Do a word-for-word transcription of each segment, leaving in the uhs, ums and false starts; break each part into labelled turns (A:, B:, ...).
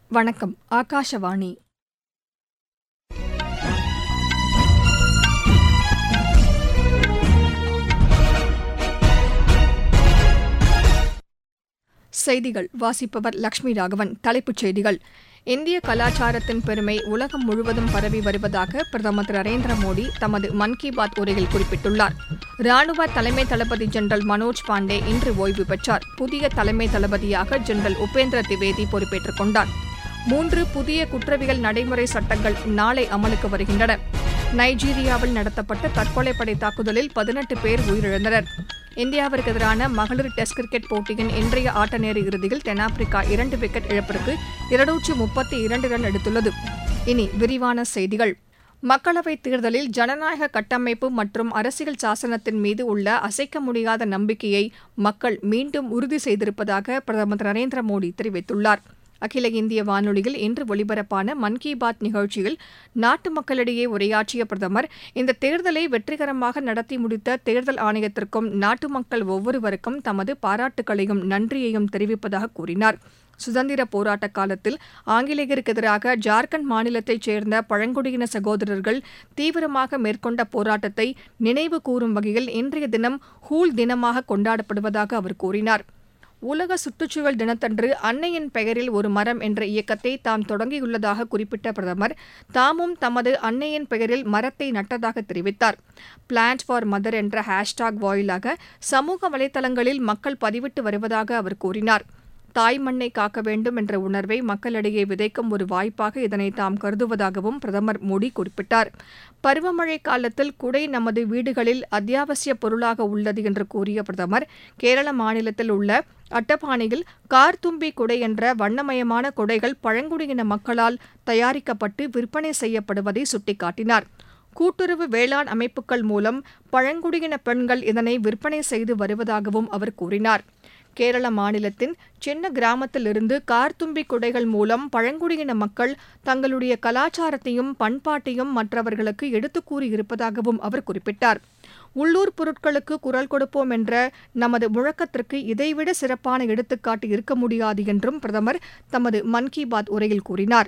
A: வணக்கம். ஆகாஷவாணி. செய்திகள் வாசிப்பவர் லட்சுமி ராகவன். தலைப்புச் செய்திகள். இந்திய கலாச்சாரத்தின் பெருமை உலகம் முழுவதும் பரவி வருவதாக பிரதமர் திரு நரேந்திர மோடி தமது மன் கி பாத் உரையில் குறிப்பிட்டுள்ளார். ராணுவ தலைமை தளபதி ஜெனரல் மனோஜ் பாண்டே இன்று ஓய்வு பெற்றார். புதிய தலைமை தளபதியாக ஜெனரல் உபேந்திர திவேதி பொறுப்பேற்றுக் கொண்டார். மூன்று புதிய குற்றவியல் நடைமுறை சட்டங்கள் நாளை அமலுக்கு வருகின்றன. நைஜீரியாவில் நடத்தப்பட்ட தற்கொலைப்படை தாக்குதலில் பதினெட்டு பேர் உயிரிழந்தனர். இந்தியாவிற்கு எதிரான மகளிர் டெஸ்ட் கிரிக்கெட் போட்டியின் இன்றைய ஆட்டநேர இறுதியில் தென்னாப்பிரிக்கா இரண்டு விக்கெட் இழப்பிற்கு இருநூற்று முப்பத்தி இரண்டு ரன் எடுத்துள்ளது. இனி விரிவான செய்திகள். மக்களவைத் தேர்தலில் ஜனநாயக கட்டமைப்பு மற்றும் அரசியல் சாசனத்தின் மீது உள்ள அசைக்க முடியாத நம்பிக்கையை மக்கள் மீண்டும் உறுதி செய்திருப்பதாக பிரதமர் திரு நரேந்திர மோடி தெரிவித்துள்ளார். அகில இந்திய வானொலியில் இன்று ஒலிபரப்பான மன் கி பாத் நிகழ்ச்சியில் நாட்டு மக்களிடையே உரையாற்றிய பிரதமர், இந்த தேர்தலை வெற்றிகரமாக நடத்தி முடித்த தேர்தல் ஆணையத்திற்கும் நாட்டு மக்கள் ஒவ்வொருவருக்கும் தமது பாராட்டுகளையும் நன்றியையும் தெரிவிப்பதாக கூறினார். சுதந்திர போராட்ட காலத்தில் ஆங்கிலேயருக்கு எதிராக ஜார்க்கண்ட் மாநிலத்தைச் சேர்ந்த பழங்குடியின சகோதரர்கள் தீவிரமாக மேற்கொண்ட போராட்டத்தை நினைவு கூறும் வகையில் இன்றைய தினம் ஹூல் தினமாக கொண்டாடப்படுவதாக அவர் கூறினார். உலக சுற்றுச்சூழல் தினத்தன்று அன்னையின் பெயரில் ஒரு மரம் என்ற இயக்கத்தை தாம் தொடங்கியுள்ளதாக குறிப்பிட்ட பிரதமர், தாமும் தமது அன்னையின் பெயரில் மரத்தை நட்டதாக தெரிவித்தார். பிளான்ட் ஃபார் மதர் என்ற ஹேஷ்டாக் வாயிலாக சமூக வலைதளங்களில் மக்கள் பதிவிட்டு வருவதாக அவர் கூறினார். தாய் மண்ணை காக்க வேண்டும் என்ற உணர்வை மக்களிடையே விதைக்கும் ஒரு வாய்ப்பாக இதனை தாம் கருதுவதாகவும் பிரதமர் மோடி குறிப்பிட்டார். பருவமழை காலத்தில் குடை நமது வீடுகளில் அத்தியாவசிய பொருளாக உள்ளது என்று கூறிய பிரதமர், கேரள மாநிலத்தில் உள்ள அட்டபாணியில் கார்தும்பி குடை என்ற வண்ணமயமான குடைகள் பழங்குடியின மக்களால் தயாரிக்கப்பட்டு விற்பனை செய்யப்படுவதை சுட்டிக்காட்டினார். கூட்டுறவு வேளாண் அமைப்புகள் மூலம் பழங்குடியின பெண்கள் இதனை விற்பனை செய்து வருவதாகவும் அவர் கூறினார். கேரள மாநிலத்தின் சின்ன கிராமத்திலிருந்து கார்தும்பி குடைகள் மூலம் பழங்குடியின மக்கள் தங்களுடைய கலாச்சாரத்தையும் பண்பாட்டையும் மற்றவர்களுக்கு எடுத்துக் கூறியிருப்பதாகவும் அவர் குறிப்பிட்டார். உள்ளூர் பொருட்களுக்கு குரல் கொடுப்போம் என்ற நமது முழக்கத்திற்கு இதைவிட சிறப்பான எடுத்துக்காட்டு இருக்க முடியாது என்றும் பிரதமர் தமது மன் கி பாத் உரையில் கூறினார்.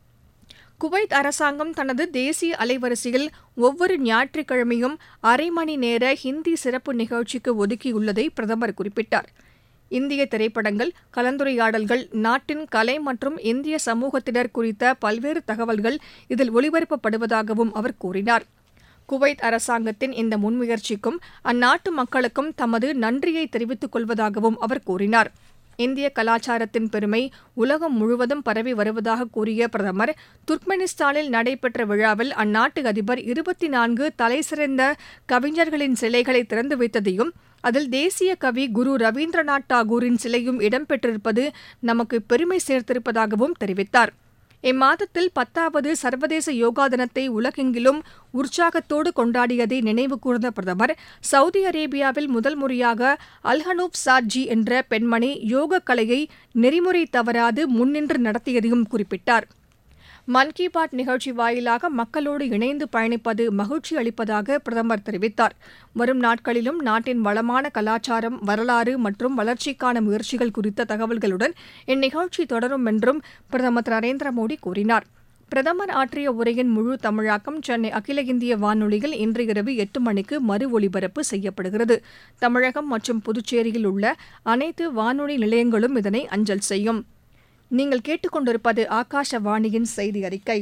A: குவைத் அரசாங்கம் தனது தேசிய அலைவரிசையில் ஒவ்வொரு ஞாயிற்றுக்கிழமையும் அரை மணி நேர ஹிந்தி சிறப்பு நிகழ்ச்சிக்கு ஒதுக்கியுள்ளதை பிரதமர் குறிப்பிட்டார். இந்திய திரைப்படங்கள், கலந்துரையாடல்கள், நாட்டின் கலை மற்றும் இந்திய சமூகத்தினர் குறித்த பல்வேறு தகவல்கள் இதில் ஒளிபரப்பப்படுவதாகவும் அவர் கூறினார். குவைத் அரசாங்கத்தின் இந்த முன்முயற்சிக்கும் அந்நாட்டு மக்களுக்கும் தமது நன்றியை தெரிவித்துக் கொள்வதாகவும் அவர் கூறினார். இந்திய கலாச்சாரத்தின் பெருமை உலகம் முழுவதும் பரவி வருவதாக கூறிய பிரதமர், துர்க்மெனிஸ்தானில் நடைபெற்ற விழாவில் அந்நாட்டு அதிபர் இருபத்தி நான்கு தலைசிறந்த கவிஞர்களின் சிலைகளை திறந்து வைத்ததையும் அதில் தேசிய கவி குரு ரவீந்திரநாத் தாகூரின் சிலையும் இடம்பெற்றிருப்பது நமக்கு பெருமை சேர்த்திருப்பதாகவும் தெரிவித்தார். இம்மாதத்தில் பத்தாவது சர்வதேச யோகா தினத்தை உலகெங்கிலும் உற்சாகத்தோடு கொண்டாடியதை நினைவு கூர்ந்த பிரதமர், சவுதி அரேபியாவில் முதல் முறையாக அல்ஹனூப் சாட்ஜி என்ற பெண்மணி யோக கலையை நெறிமுறை தவறாது முன்னின்று நடத்தியதையும் குறிப்பிட்டார். மன் கி பாத் நிகழ்ச்சி வாயிலாக மக்களோடு இணைந்து பயணிப்பது மகிழ்ச்சி அளிப்பதாக பிரதமர் தெரிவித்தார். வரும் நாட்களிலும் நாட்டின் வளமான கலாச்சாரம், வரலாறு மற்றும் வளர்ச்சிக்கான முயற்சிகள் குறித்த தகவல்களுடன் இந்நிகழ்ச்சி தொடரும் என்றும் பிரதமர் திரு நரேந்திர மோடி கூறினார். பிரதமர் ஆற்றிய உரையின் முழு தமிழாக்கம் சென்னை அகில இந்திய வானொலியில் இன்று இரவு எட்டு மணிக்கு மறு ஒலிபரப்பு செய்யப்படுகிறது. தமிழகம் மற்றும் புதுச்சேரியில் உள்ள அனைத்து வானொலி நிலையங்களும் இதனை அஞ்சல் செய்யும். நீங்கள் கேட்டுக்கொண்டிருப்பது ஆகாஷவாணியின் செய்தி அறிக்கை.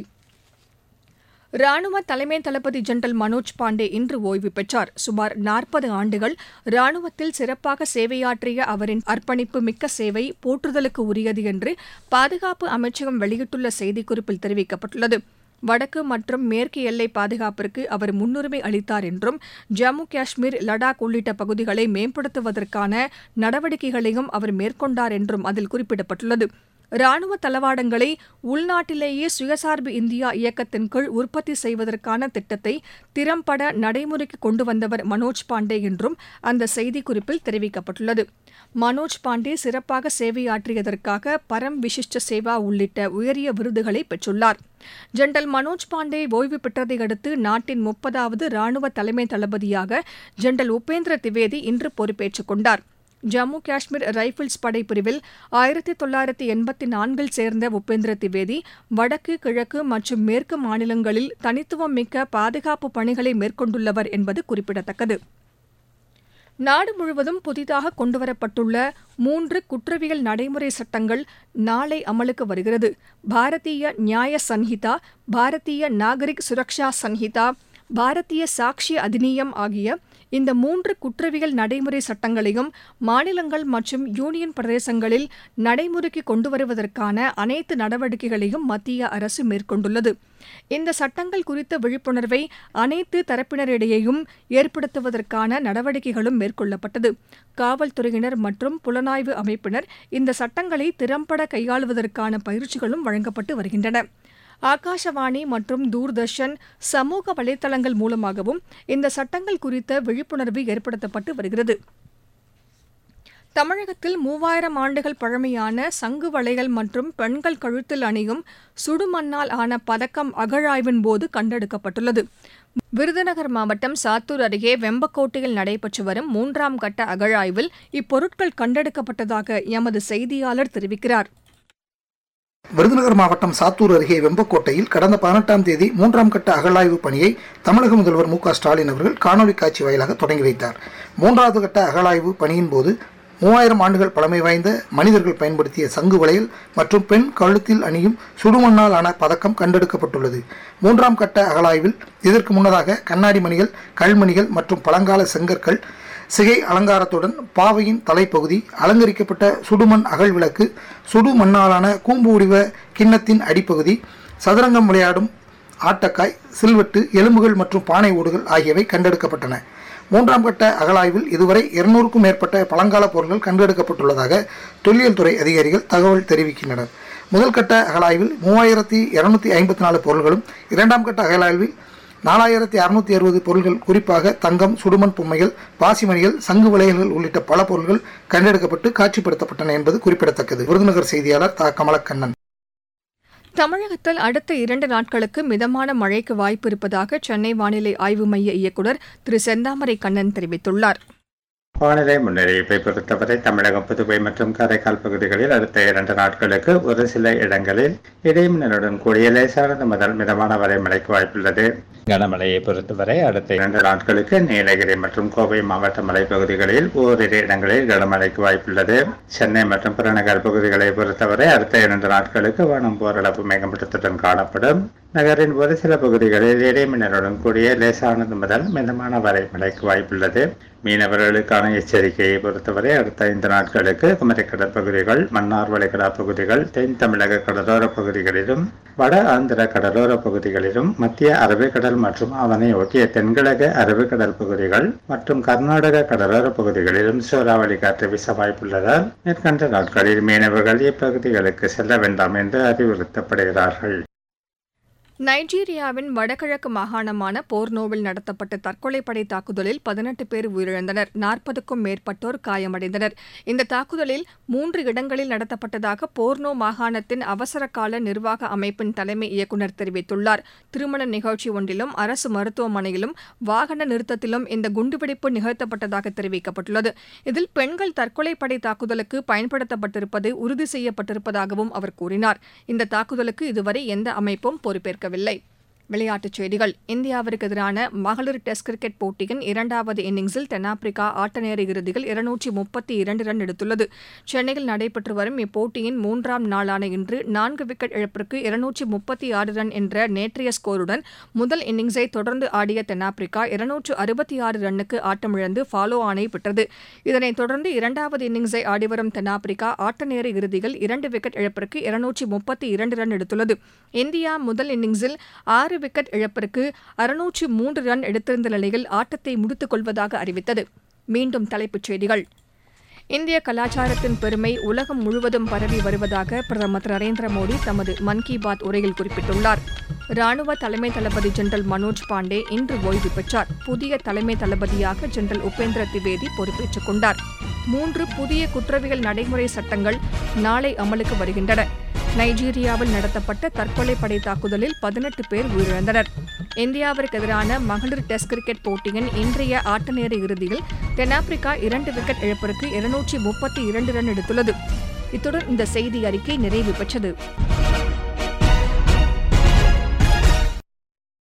A: ராணுவ தலைமை தளபதி ஜெனரல் மனோஜ் பாண்டே இன்று ஓய்வு பெற்றார். சுமார் நாற்பது ஆண்டுகள் ராணுவத்தில் சிறப்பாக சேவையாற்றிய அவரின் அர்ப்பணிப்பு மிக்க சேவை போற்றுதலுக்கு உரியது என்று பாதுகாப்பு அமைச்சகம் வெளியிட்டுள்ள செய்திக்குறிப்பில் தெரிவிக்கப்பட்டுள்ளது. வடக்கு மற்றும் மேற்கு எல்லை பாதுகாப்பிற்கு அவர் முன்னுரிமை அளித்தார் என்றும், ஜம்மு காஷ்மீர், லடாக் உள்ளிட்ட பகுதிகளை மேம்படுத்துவதற்கான நடவடிக்கைகளையும் அவர் மேற்கொண்டார் என்றும் அதில் குறிப்பிடப்பட்டுள்ளது. ராணுவ தளவாடங்களை உள்நாட்டிலேயே சுயசார்பு இந்தியா இயக்கத்தின் கீழ் உற்பத்தி செய்வதற்கான திட்டத்தை திறம்பட நடைமுறைக்கு கொண்டு வந்தவர் மனோஜ் பாண்டே என்றும் அந்த செய்திக்குறிப்பில் தெரிவிக்கப்பட்டுள்ளது. மனோஜ் பாண்டே சிறப்பாக சேவையாற்றியதற்காக பரம் விசிஷ்ட சேவா உள்ளிட்ட உயரிய விருதுகளை பெற்றுள்ளார். ஜெனரல் மனோஜ் பாண்டே ஓய்வு பெற்றதை அடுத்து நாட்டின் முப்பதாவது ராணுவ தலைமை தளபதியாக ஜெனரல் உபேந்திர திவேதி இன்று பொறுப்பேற்றுக் கொண்டார். ஜம்மு காஷ்மீர் ரைபிள்ஸ் படைப்பிரிவில் ஆயிரத்தி தொள்ளாயிரத்தி எண்பத்தி நான்கில் சேர்ந்த உபேந்திர திவேதி வடக்கு கிழக்கு மற்றும் மேற்கு மாநிலங்களில் தனித்துவம் மிக்க பாதுகாப்பு பணிகளை மேற்கொண்டுள்ளவர் என்பது குறிப்பிடத்தக்கது. நாடு முழுவதும் புதிதாக கொண்டுவரப்பட்டுள்ள மூன்று குற்றவியல் நடைமுறை சட்டங்கள் நாளை அமலுக்கு வருகிறது. பாரதிய நியாய சன்ஹிதா, பாரதிய நாகரிக் சுரக்ஷா சன்ஹிதா, பாரதிய சாக்ஷி அதிநியம் ஆகிய இந்த மூன்று குற்றவியல் நடைமுறை சட்டங்களையும் மாநிலங்கள் மற்றும் யூனியன் பிரதேசங்களில் நடைமுறைக்கு கொண்டுவருவதற்கான அனைத்து நடவடிக்கைகளையும் மத்திய அரசு மேற்கொண்டுள்ளது. இந்த சட்டங்கள் குறித்த விழிப்புணர்வை அனைத்து தரப்பினரிடையேயும் ஏற்படுத்துவதற்கான நடவடிக்கைகளும் மேற்கொள்ளப்பட்டது. காவல்துறையினர் மற்றும் புலனாய்வு அமைப்பினர் இந்த சட்டங்களை திறம்பட கையாளுவதற்கான பயிற்சிகளும் வழங்கப்பட்டு வருகின்றன. ஆகாஷவாணி மற்றும் தூர்தர்ஷன் சமூக வலைதளங்கள் மூலமாகவும் இந்த சட்டங்கள் குறித்த விழிப்புணர்வு ஏற்படுத்தப்பட்டு வருகிறது. தமிழகத்தில் மூவாயிரம் ஆண்டுகள் பழமையான சங்கு வளையல் மற்றும் பெண்கள் கழுத்தில் அணியும் சுடுமண்ணால் ஆன பதக்கம் அகழாய்வின் போது கண்டெடுக்கப்பட்டுள்ளது. விருதுநகர் மாவட்டம் சாத்தூர் அருகே வெம்பக்கோட்டையில் நடைபெற்று வரும் மூன்றாம் கட்ட அகழாய்வில் இப்பொருட்கள் கண்டெடுக்கப்பட்டதாக எமது செய்தியாளர் தெரிவிக்கிறார்.
B: விருதுநகர் மாவட்டம் சாத்தூர் அருகே வெம்பக்கோட்டையில் கடந்த பதினெட்டாம் தேதி மூன்றாம் கட்ட அகழாய்வு பணியை தமிழக முதல்வர் மு க ஸ்டாலின் அவர்கள் காணொலி காட்சி வாயிலாக தொடங்கி வைத்தார். மூன்றாவது கட்ட அகழாய்வு பணியின் போது மூவாயிரம் ஆண்டுகள் பழமை வாய்ந்த மனிதர்கள் பயன்படுத்திய சங்கு வளையல் மற்றும் பெண் கழுத்தில் அணியும் சுடுமண்ணால் ஆன பதக்கம் கண்டெடுக்கப்பட்டுள்ளது. மூன்றாம் கட்ட அகழாய்வில் இதற்கு முன்னதாக கண்ணாடி மணிகள், கல்மணிகள் மற்றும் பழங்கால செங்கற்கள், சிகை அலங்காரத்துடன் பாவையின் தலைப்பகுதி, அலங்கரிக்கப்பட்ட சுடுமண் அகழ் விளக்கு, சுடு மண்ணாலான கூம்பு வடிவ கிண்ணத்தின் அடிப்பகுதி, சதுரங்கம் விளையாடும் ஆட்டக்காய், சில்வெட்டு, எலும்புகள் மற்றும் பானை ஓடுகள் ஆகியவை கண்டெடுக்கப்பட்டன. மூன்றாம் கட்ட அகழாய்வில் இதுவரை இருநூறுக்கும் மேற்பட்ட பழங்கால பொருட்கள் கண்டெடுக்கப்பட்டுள்ளதாக தொல்லியல் துறை அதிகாரிகள் தகவல் தெரிவிக்கின்றனர். முதல் கட்ட அகழாய்வில் மூவாயிரத்தி இருநூத்தி ஐம்பத்தி நாலு பொருட்களும், இரண்டாம் கட்ட அகழாய்வில் நாலாயிரத்தி அறுநூத்தி அறுபது பொருட்கள், குறிப்பாக தங்கம், சுடுமண் பொம்மைகள், பாசிமணிகள், சங்கு வளையல்கள் உள்ளிட்ட பல பொருட்கள் கண்டெடுக்கப்பட்டு காட்சிப்படுத்தப்பட்டன என்பது குறிப்பிடத்தக்கது. விருதுநகர் செய்தியாளர் தா கமலக்கண்ணன்.
A: தமிழகத்தில் அடுத்த இரண்டு நாட்களுக்கு மிதமான மழைக்கு வாய்ப்பு இருப்பதாக சென்னை வானிலை ஆய்வு மைய இயக்குநர் திரு செந்தாமரை கண்ணன் தெரிவித்துள்ளார்.
C: வானிலை முன்னறிவிப்பை பொறுத்தவரை தமிழகம், புதுவை மற்றும் காரைக்கால் பகுதிகளில் அடுத்த இரண்டு நாட்களுக்கு ஒரு சில இடங்களில் இடைமின்னலுடன் கூடிய லேசானது முதல் மிதமான வரை மழைக்கு வாய்ப்புள்ளது. கனமழையை பொறுத்தவரை அடுத்த இரண்டு நாட்களுக்கு நீலகிரி மற்றும் கோவை மாவட்ட மலைப்பகுதிகளில் ஓரிரு இடங்களில் கனமழைக்கு வாய்ப்புள்ளது. சென்னை மற்றும் புறநகர் பகுதிகளை பொறுத்தவரை அடுத்த இரண்டு நாட்களுக்கு வானம் ஓரளவு மேகமூட்டத்துடன் காணப்படும். நகரின் ஒரு சில பகுதிகளில் இடைமின்னலுடன் கூடிய லேசானது முதல் மிதமான வரை மழைக்கு வாய்ப்புள்ளது. மீனவர்களுக்கான எச்சரிக்கையை பொறுத்தவரை அடுத்த ஐந்து நாட்களுக்கு குமரி கடற்பகுதிகள், மன்னார் வளைகுடா பகுதிகள், தென் தமிழக கடலோர பகுதிகளிலும் வட ஆந்திர கடலோர பகுதிகளிலும் மத்திய அரபிக்கடல் மற்றும் அதனை ஒட்டிய தென்கிழக்கு அரபிக்கடல் பகுதிகள் மற்றும் கர்நாடக கடலோர பகுதிகளிலும் சூறாவளி காற்று வீச வாய்ப்புள்ளதால் மேற்கண்ட நாட்களில் மீனவர்கள் இப்பகுதிகளுக்கு செல்ல வேண்டாம் என்று அறிவுறுத்தப்படுகிறார்கள்.
A: நைஜீரியாவின் வடகிழக்கு மாகாணமான போர்னோவில் நடத்தப்பட்ட தற்கொலைப்படை தாக்குதலில் பதினெட்டு பேர் உயிரிழந்தனர், நாற்பதுக்கும் மேற்பட்டோர் காயமடைந்தனர். இந்த தாக்குதலில் மூன்று இடங்களில் நடத்தப்பட்டதாக போர்னோ மாகாணத்தின் அவசரகால நிர்வாக அமைப்பின் தலைமை இயக்குநர் தெரிவித்துள்ளார். திருமண நிகழ்ச்சி ஒன்றிலும் அரசு மருத்துவமனையிலும் வாகன நிறுத்தத்திலும் இந்த குண்டுவெடிப்பு நிகழ்த்தப்பட்டதாக தெரிவிக்கப்பட்டுள்ளது. இதில் பெண்கள் தற்கொலைப்படை தாக்குதலுக்கு பயன்படுத்தப்பட்டிருப்பது உறுதி செய்யப்பட்டிருப்பதாகவும் அவர் கூறினார். இந்த தாக்குதலுக்கு இதுவரை எந்த அமைப்பும் பொறுப்பேற்க வில்லை. விளையாட்டுச் செய்திகள். இந்தியாவிற்கு எதிரான மகளிர் டெஸ்ட் கிரிக்கெட் போட்டியின் இரண்டாவது இன்னிங்ஸில் தென்னாப்பிரிக்கா ஆட்டநேர இறுதியில் இருநூற்றி முப்பத்தி இரண்டு ரன் எடுத்துள்ளது. சென்னையில் நடைபெற்று வரும் இப்போட்டியின் மூன்றாம் நாளான இன்று நான்கு விக்கெட் இழப்பிற்கு இருநூற்றி முப்பத்தி ஆறு ரன் என்ற நேற்றைய ஸ்கோருடன் முதல் இன்னிங்ஸை தொடர்ந்து ஆடிய தென்னாப்பிரிக்கா இருநூற்று அறுபத்தி ஆறு ரன்னுக்கு ஆட்டமிழந்து ஃபாலோ ஆனை பெற்றது. இதனைத் தொடர்ந்து இரண்டாவது இன்னிங்ஸை ஆடிவரும் தென்னாப்பிரிக்கா ஆட்டநேர இறுதியில் இரண்டு விக்கெட் இழப்பிற்கு இருநூற்றி முப்பத்தி இரண்டு ரன் எடுத்துள்ளது. இந்தியா முதல் இன்னிங்ஸில் ஆறு விக்கெட் இழப்பிற்கு அறுநூற்று மூன்று ரன் எடுத்திருந்த நிலையில் ஆட்டத்தை முடித்துக் கொள்வதாக அறிவித்தது. மீண்டும் தலைப்புச் செய்திகள். இந்திய கலாச்சாரத்தின் பெருமை உலகம் முழுவதும் பரவி வருவதாக பிரதமர் திரு நரேந்திர மோடி தமது மன் கி பாத் உரையில் குறிப்பிட்டுள்ளார். ராணுவ தலைமை தளபதி ஜெனரல் மனோஜ் பாண்டே இன்று ஓய்வு பெற்றார். புதிய தலைமை தளபதியாக ஜெனரல் உபேந்திர திவேதி பொறுப்பேற்றுக் கொண்டார். மூன்று புதிய குற்றவியல் நடைமுறை சட்டங்கள் நாளை அமலுக்கு வருகின்றன. நைஜீரியாவில் நடத்தப்பட்ட தற்கொலைப்படை தாக்குதலில் பதினெட்டு பேர் உயிரிழந்தனர். இந்தியாவிற்கு எதிரான மகளிர் டெஸ்ட் கிரிக்கெட் போட்டியின் இன்றைய ஆட்டநேர இறுதியில் தென்னாப்பிரிக்கா இரண்டு விக்கெட் இழப்பிற்கு இருநூற்றி முப்பத்தி இரண்டு ரன் எடுத்துள்ளது. இத்துடன் இந்த செய்தி அறிக்கை நிறைவு பெற்றது.